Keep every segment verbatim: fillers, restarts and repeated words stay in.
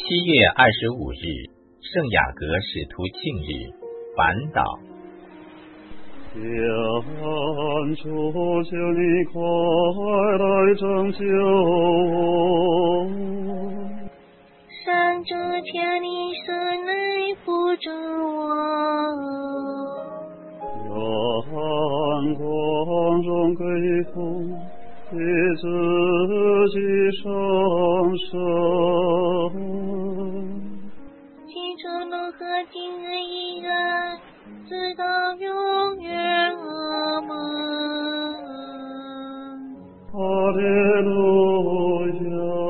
七月二十五日，圣雅各使徒庆日，环岛。 天主，求你快来拯救我！ 上主，求你速来扶助我！ 阳光中给风，你自己上升。 起初如何今日依然，直到永远。阿们。 哈利路亚。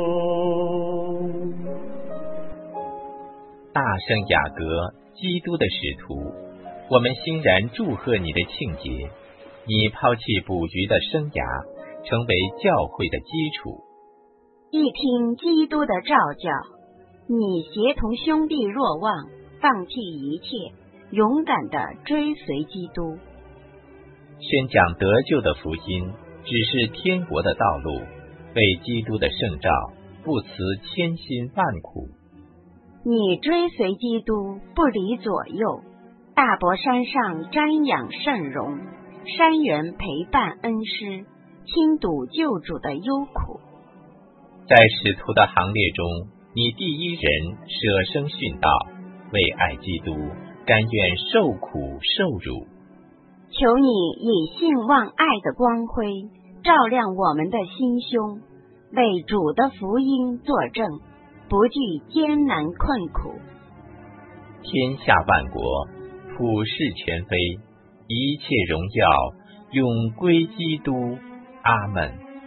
大圣雅各，基督的使徒，我们欣然祝贺你的庆节。你抛弃捕鱼的生涯，成为教会的基础。 一听基督的召叫，你协同兄弟若望，放弃一切，勇敢地追随基督。 宣讲得救的福音，只是天国的道路，为基督的圣召，不辞千辛万苦。 你追随基督，不离左右，大博山上瞻仰圣容，山原陪伴恩师，亲睹救主的忧苦。 在使徒的行列中，你第一人舍生殉道，为爱基督，甘愿受苦受辱。 求你以信望爱的光辉，照亮我们的心胸，为主的福音作证，不惧艰难困苦。 天下万国，普世全非，一切荣耀永归基督。阿门。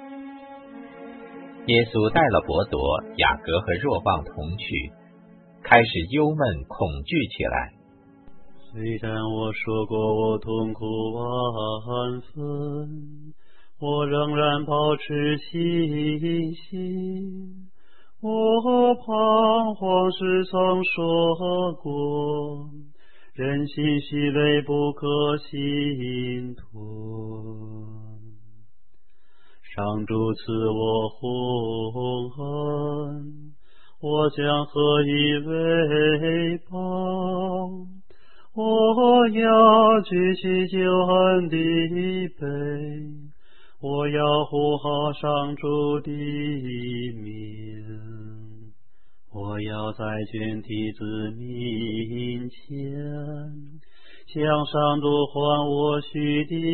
耶稣带了伯多、雅各和若望同去，开始忧闷恐惧起来。 虽然我说过我痛苦万分，我仍然保持信心。我彷徨时曾说过，人心虚伪不可信托。上主赐我洪恩，我将何以为报？我要举起救恩的杯，我要呼号上主的名，我要在全体子民前，向上主还我许的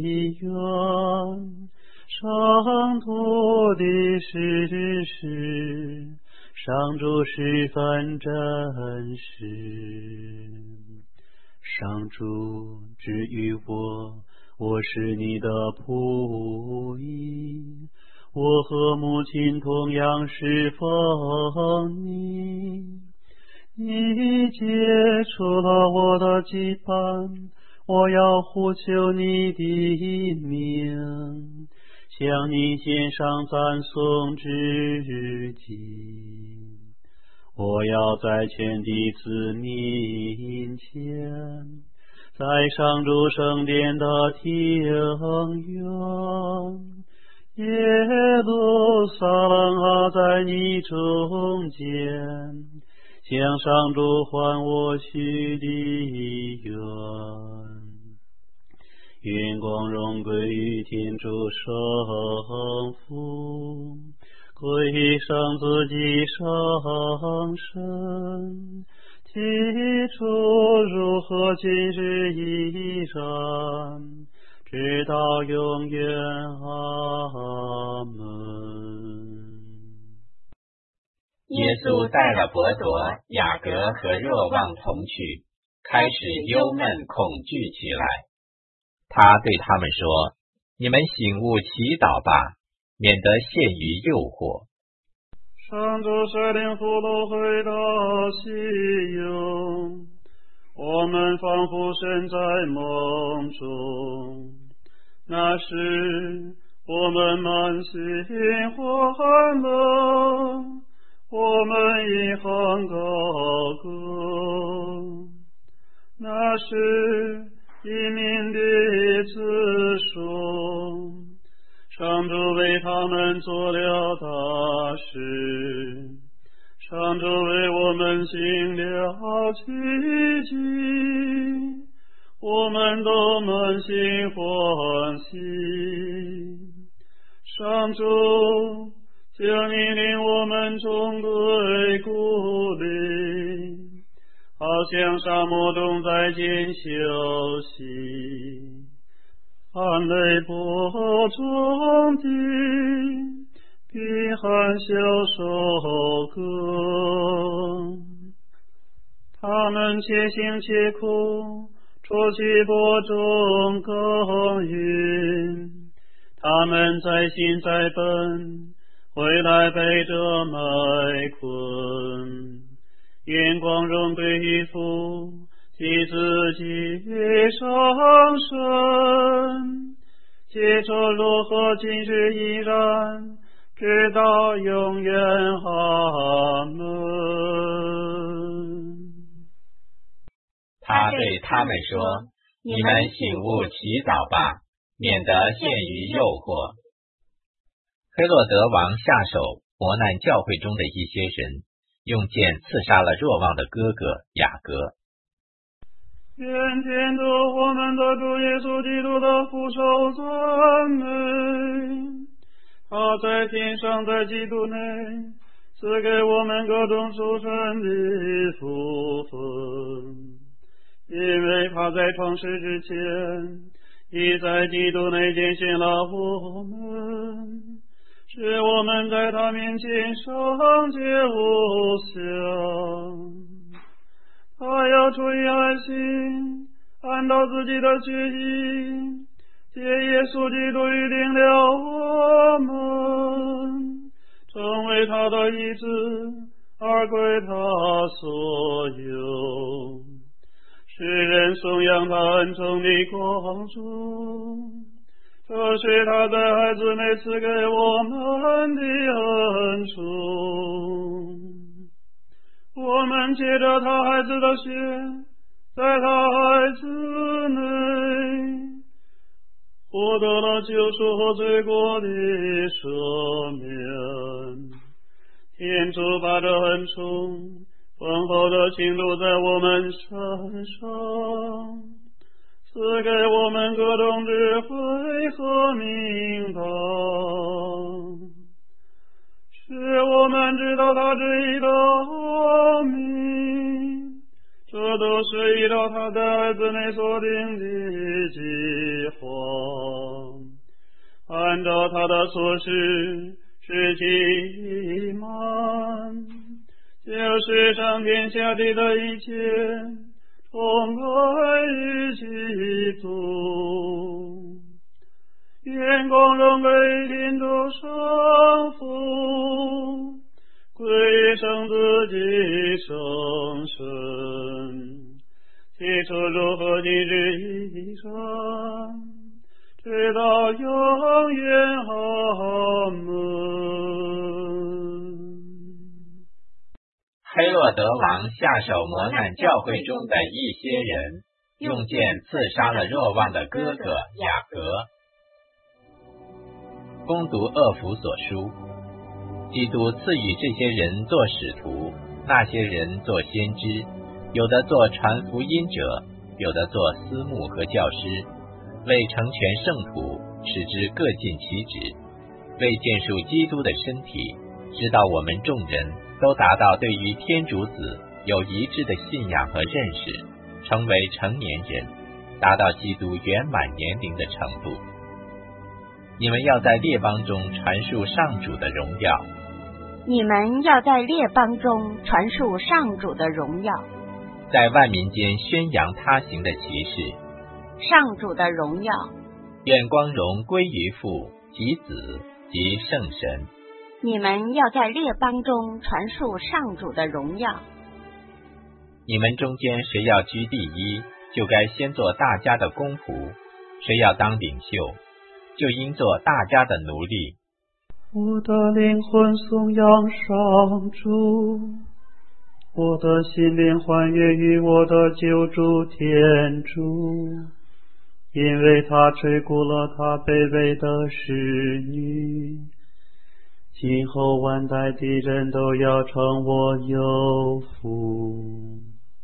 愿。上主的事实，上主十分真实。上主至于我，我是你的仆役，我和母亲同样侍奉你。你解除了我的羁绊，我要呼求你的名，向你献上赞颂之祭。我要在全体子民前，在上主圣殿的庭院，耶路撒冷啊，在你中间，向上主还我许的愿。愿光荣归于天主圣父，归于圣子及圣神，起初如何今日依然，直到永远。阿门。 耶稣带了伯多、雅各和若望同去，开始忧闷恐惧起来。他对他们说：你们醒悟祈祷吧，免得陷于诱惑。 上主率领俘虏回到西游，我们仿佛身在梦中。那时我们满心欢乐，我们一行高歌。那时一民的子说，上主为他们做了大事， 上主为我们行了奇迹，我们都满心欢喜。上主，求你令我们重归故里，好像沙漠中在间休息，含泪播种的必含笑收割。他们且行且苦，出去播种耕耘，他们在行在奔，回来背着麦捆，眼光荣归于父，替自己上升，接着如何今日依然，直到永远。阿门。 他对他们说：你们醒悟祈祷吧，免得陷于诱惑。黑落德王下手磨难教会中的一些人，用剑刺杀了若望的哥哥雅各。 愿天主我们的主耶稣基督的父受赞美。他在天上在基督内赐给我们各种属神的福分，因为他在创世之前已在基督内拣选了我们，使我们在他面前圣洁无瑕。他要出于爱心，按照自己的旨意，借耶稣基督预定了我们，成为他的义子，而归他所有，使人颂扬他恩宠的光荣。这是他在孩子内赐给我们的恩宠。我们借着他孩子的血，在他孩子内获得了救赎和罪过的赦免。天主把这恩宠丰厚的倾注在我们身上，赐给我们各种智慧和明白，使我们知道他旨意的奥秘。这都是依照他在孩子内所定的计划，按照他的所示使其满，就是上天下地的一切同归于基督。愿光荣归天主圣父，归于圣子及圣神，起初如何今日依然，直到永远。阿门。 黑落德王下手磨难教会中的一些人，用剑刺杀了若望的哥哥雅各。攻读厄弗所书，基督赐予这些人做使徒，那些人做先知，有的做传福音者，有的做司牧和教师，为成全圣徒，使之各尽其职，为建树基督的身体，直到我们众人都达到对于天主子有一致的信仰和认识，成为成年人，达到基督圆满年龄的程度。你们要在列邦中传述上主的荣耀， 你们要在列邦中传述上主的荣耀， 在万民间宣扬他行的奇事。 上主的荣耀， 愿光荣归于父及子及圣神。 你们要在列邦中传述上主的荣耀。 你们中间谁要居第一，就该先做大家的公仆；谁要当领袖，就应做大家的奴隶。 我的灵魂颂扬上主，我的心灵欢悦于我的救主天主，因为他垂顾了他卑微的使女。 今后万代的人都要称我有福。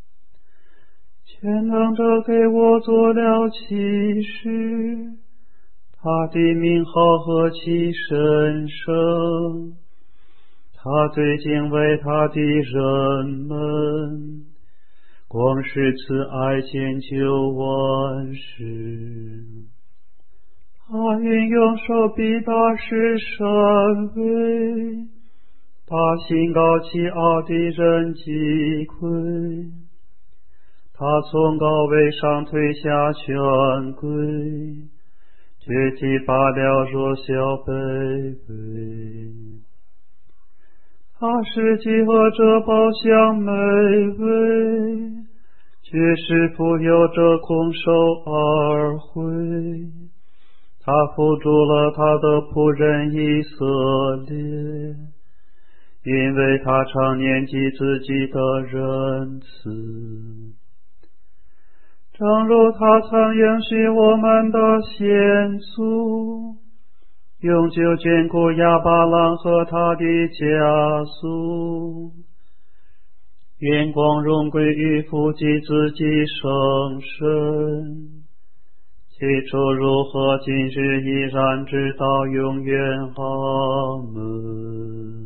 全能者给我做了启示，他的名号何其神圣，他最敬畏他的人们，光是慈爱迁就万事。他运用手臂大施神威，把心高气傲的人击溃。他从高位上推下权贵，却击罢了弱小卑微。他使饥饿者饱享美味，却使富有者空手而回。他扶助了他的仆人以色列，因为他常念及自己的仁慈。正如他曾应许我们的先祖，永久眷顾亚巴郎和他的家族，愿光荣归于父及子及圣神，起初如何，今日依然，直到永远。阿门。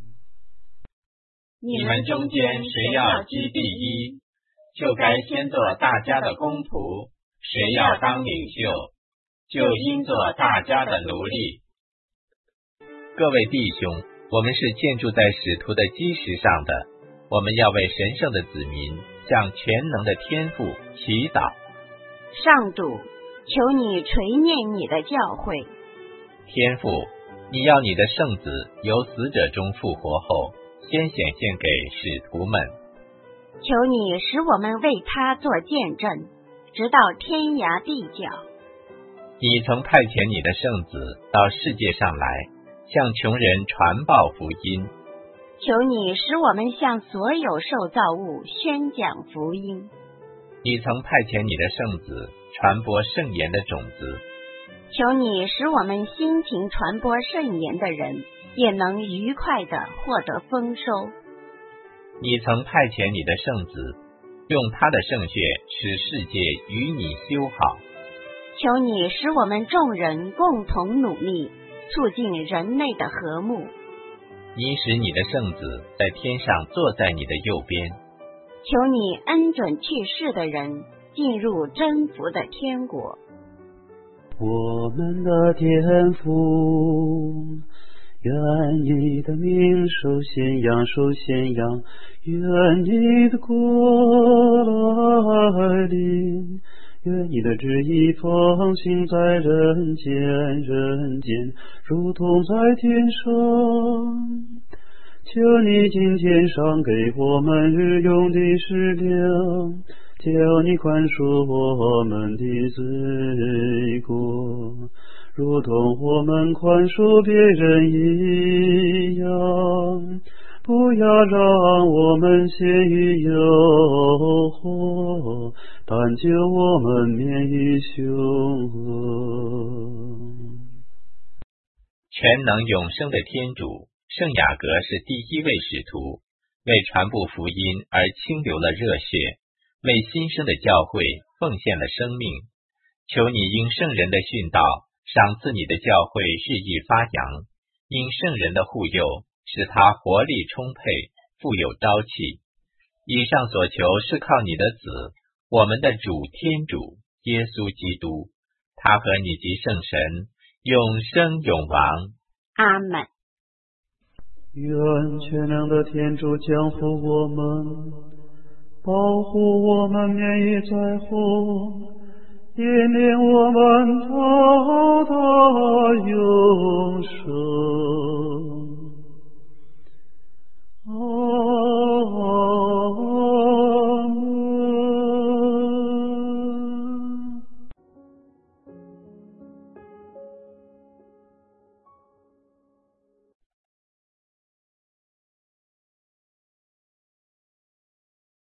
你们中间谁要居第一，就该先做大家的公仆；谁要当领袖，就应做大家的奴隶。各位弟兄，我们是建筑在使徒的基石上的，我们要为神圣的子民向全能的天父祈祷。 上主，求你垂念你的教诲。 天父，你要你的圣子由死者中复活后，先显现给使徒们。 求你使我们为他做见证，直到天涯地角。 你曾派遣你的圣子到世界上来，向穷人传报福音。 求你使我们向所有受造物宣讲福音。 你曾派遣你的圣子传播圣言的种子。 求你使我们辛勤传播圣言的人，也能愉快地获得丰收。 你曾派遣你的圣子，用他的圣血使世界与你修好。 求你使我们众人共同努力，促进人类的和睦。 你使你的圣子在天上坐在你的右边。 求你恩准去世的人进入真福的天国。 我们的天父，愿你的名受宣扬，受宣扬，愿你的国来临，愿你的旨意奉行在人间，人间如同在天上。求你今天赏给我们日用的食粮，求你宽恕我们的罪过，如同我们宽恕别人一样，不要让我们陷于诱惑，但救我们免于凶恶。 全能永生的天主，圣雅各是第一位使徒，为传播福音而倾流了热血，为新生的教会奉献了生命。求你因圣人的训导，赏赐你的教会日益发扬，因圣人的护佑，使它活力充沛，富有朝气。以上所求是靠你的子，我们的主天主耶稣基督，他和你及圣神永生永王。 阿们。 愿全能的天主降福我们，保护我们免于灾祸，引领我们到达永生。